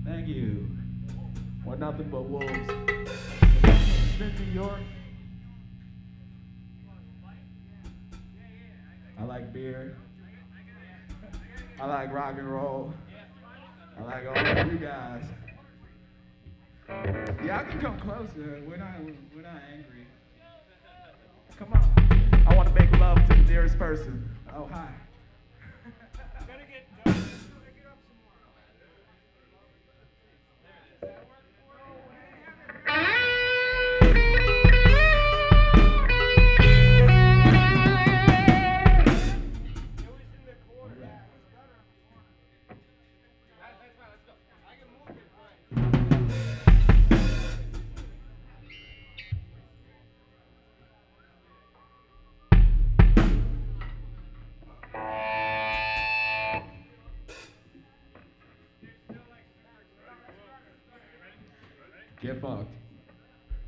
Thank you. We're nothing but wolves. Smith, New York. I like beer. I like rock and roll. I like all of you guys. Yeah, I can come closer. We're not angry. Come on. I want to make love to the nearest person. Oh, hi. Get fucked.